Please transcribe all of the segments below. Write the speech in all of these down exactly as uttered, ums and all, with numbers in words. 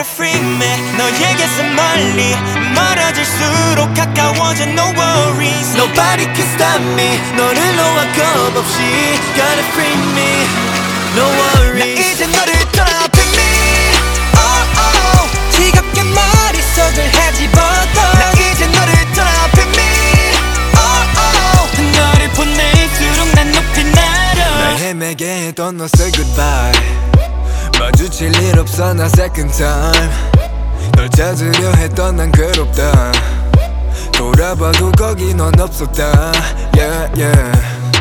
gotta free me. 너에게서 멀리 멀어질수록 가까워져. No worries, Nobody can stop me. 너를 놓아 겁 없이 gotta free me. No worries. 나 이제 너를 떠나 pick me. Oh oh, 지겹게 머릿속을 헤집어도 나 이제 너를 떠나 pick me. Oh oh, 너를 보낼수록 난 높이 날아. 날 헤매게 했던 너 say goodbye. 마주칠 일 없어 나 second time. 널 찾으려 했던 난 괴롭다. 돌아봐도 거기 넌 없었다. Yeah yeah.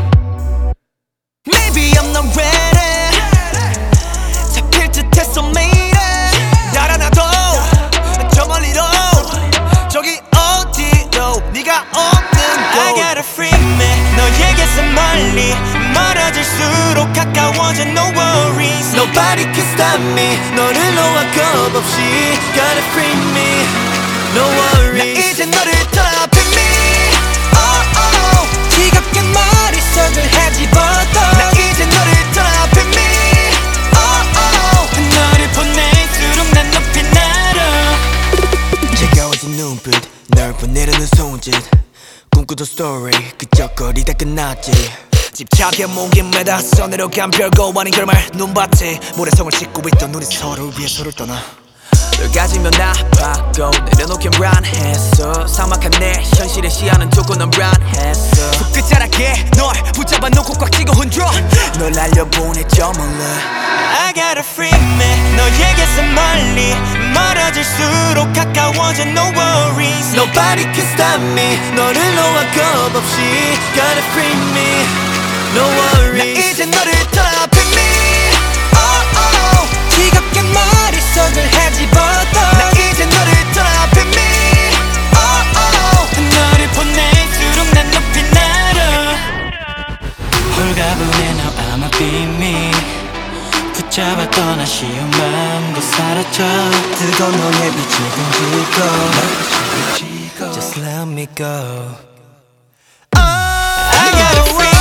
Maybe I'm not ready. 잡힐 듯했어 매일에. 달아나도 저 멀리로 저기 어디로 네가 없는 곳. I gotta free me. 너에게서 멀리 멀어질수록 가까워져. No worries, Nobody can stop me. 너를 놓아 겁 없이 gotta free me. No worries. 나 이제 너를 떠나 pick me. Oh oh, 지겹게 머릿속을 헤집어도 나 이제 너를 떠나 pick me. Oh oh, 너를 보낼수록 난 높이 날아. 차가워진 눈빛 널 보내려는 손짓 꿈꾸던 스토리 그저 거리다 끝났지. 집착에 목이 매다 손으로 간 별거 아닌 결말 눈밭에 모래성을 씻고 있던 우리 서로를 위해 서로를 떠나. 널 가지면 아파고 내려놓긴 불안했어. 삭막한 내 현실의 시야는 두고 넌 불안했어. 끝자락에 널 붙잡아 놓고 꽉 쥐고 흔들어. 널 날려보냈죠 몰라. I gotta free me. 너에게서 멀리 멀어질수록 가까워져. No worries, Nobody can stop me. 너를 놓아 겁 없이 gotta free me. No 나 worries. 이제 너를 떠나 pick me. Oh oh, 지겹게 머릿속을 헤집어도 나 이제 너를 떠나 pick me. Oh oh, 너를 보낼수록 난 높이 날아. 홀가분해 now I'ma be me. 붙잡아 떠나 쉬운 마음도 사라져. 뜨거운 너의 빛을 던지고 Just let me go. I I gotta free